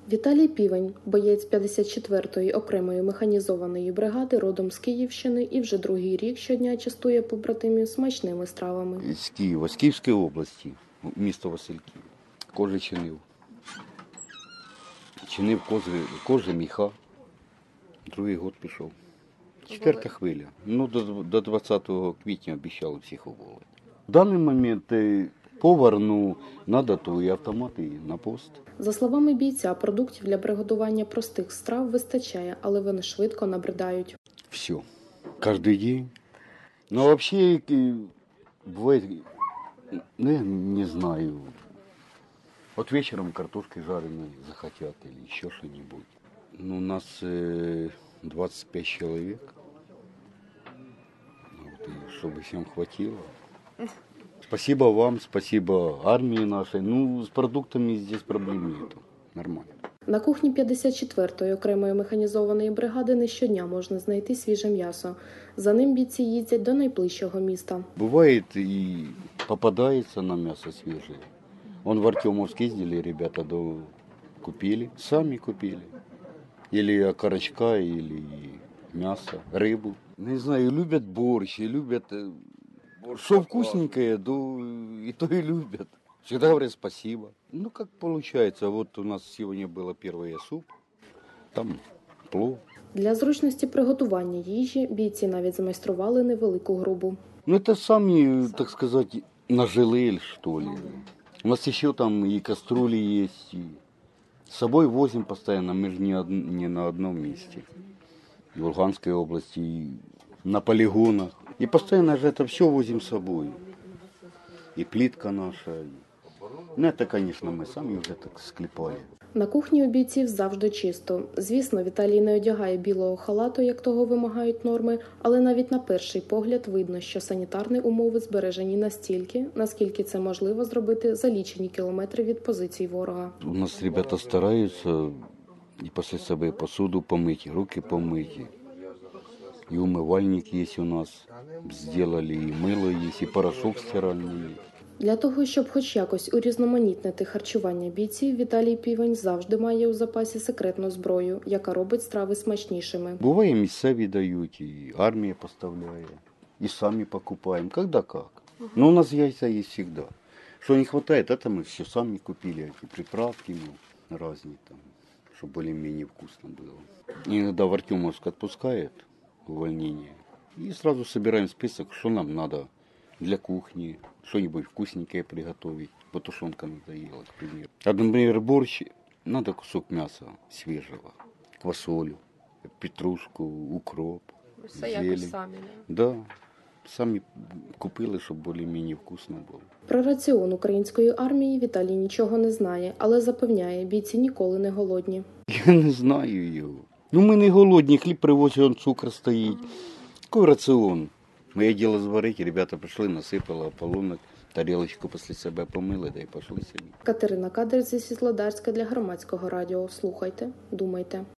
Віталій Півень, боєць 54-ї окремої механізованої бригади, родом з Київщини і вже другий рік щодня частує побратимів смачними стравами. З Києва, з Київської області, місто Васильків, кожи чинив. Чинив кожи міха, другий год пішов. Четверта хвиля. До 20 квітня обіцяли всіх уволити. В даний момент повар, треба то і автомат, і на пост. За словами бійця, продуктів для приготування простих страв вистачає, але вони швидко набридають. Все. Кожен день. Ну, взагалі, буває, я не знаю. Вот вечером картошки жареной захотят или еще что-нибудь. У нас 25 человек. Вот, и чтобы всем хватило. Спасибо вам, спасибо армии нашей. С продуктами здесь проблем нету. Нормально. На кухні 54-ї окремої механізованої бригади не щодня можна знайти свіже м'ясо. За ним бійці їздять до найближчого міста. Бывает и попадается на мясо свежее. Вон в Артемовск ездили, ребята купили, сами купили. Или окорочка, или мясо, рыбу. Не знаю, любят борщ, любят... Что вкусненькое, и то и любят. Всегда говорят спасибо. Как получается, вот у нас сегодня было первый суп, там плов. Для зручності приготування їжі бійці навіть змайстрували невелику грубу. Это сами, так сказать, нажили, что ли. У нас еще там и кастрюли есть, и с собой возим постоянно, мы же не на одном месте. В Луганской области, и на полигонах. И постоянно же это все возим с собой. И плитка наша. Это, конечно, мы сами уже так склепали. На кухні у бійців завжди чисто. Звісно, Віталій не одягає білого халату, як того вимагають норми, але навіть на перший погляд видно, що санітарні умови збережені настільки, наскільки це можливо зробити за лічені кілометри від позицій ворога. У нас ребята стараются и после собой посуду помыть, руки помыть. И умывальник есть у нас, сделали, и мыло есть, и порошок стиральный есть. Для того, щоб хоч якось урізноманітнити харчування бійців, Віталій Півень завжди має у запасі секретну зброю, яка робить страви смачнішими. Буває, місцеві дають, і армія поставляє, і самі покупаємо, когда как. Но у нас яйца есть всегда. Что не хватает, это мы все сами купили, эти приправки разные, там, чтобы более-менее вкусно было. Иногда в Артемовск отпускает увольнение, и сразу собираем список, что нам надо для кухни, что-нибудь вкусненькое приготовить. Вот тушенка надоела, к примеру. Например, борщ, надо кусок мяса свежего, квасолю, петрушку, укроп, зелень. Самі. Да, самі купили, щоб більш-менш вкусно було. Про раціон української армії Віталій нічого не знає, але запевняє, бійці ніколи не голодні. Я не знаю його. Ми не голодні, хліб привозять, он цукор стоїть. Який раціон? Моє діло зварити, ребята прийшли, насипали ополонок, тарілочку після себе помили, да і пішли собі. Катерина Кадр зі Світлодарська для Громадського радіо. Слухайте, думайте.